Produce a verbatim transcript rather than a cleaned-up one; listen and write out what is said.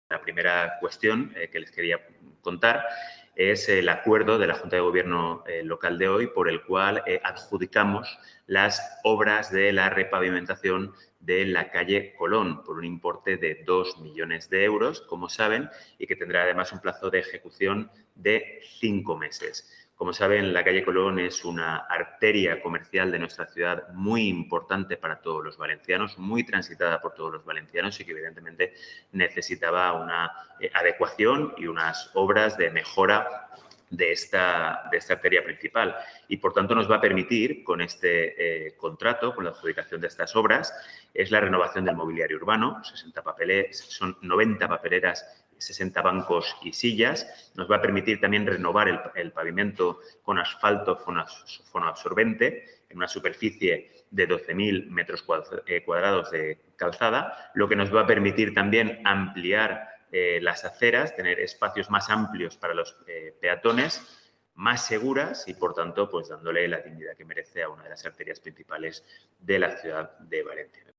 La primera cuestión eh, que les quería contar es el acuerdo de la Junta de Gobierno eh, local de hoy por el cual eh, adjudicamos las obras de la repavimentación de la calle Colón por un importe de dos millones de euros, como saben, y que tendrá además un plazo de ejecución de cinco meses. Como saben, la calle Colón es una arteria comercial de nuestra ciudad muy importante para todos los valencianos, muy transitada por todos los valencianos y que evidentemente necesitaba una eh, adecuación y unas obras de mejora de esta, de esta arteria principal. Y, por tanto, nos va a permitir, con este eh, contrato, con la adjudicación de estas obras, es la renovación del mobiliario urbano, sesenta papeles, son noventa papeleras, sesenta bancos y sillas. Nos va a permitir también renovar el, el pavimento con asfalto fonoabsorbente en una superficie de doce mil metros cuadrados de calzada, lo que nos va a permitir también ampliar eh, las aceras, tener espacios más amplios para los eh, peatones, más seguras y, por tanto, pues dándole la dignidad que merece a una de las arterias principales de la ciudad de Valencia.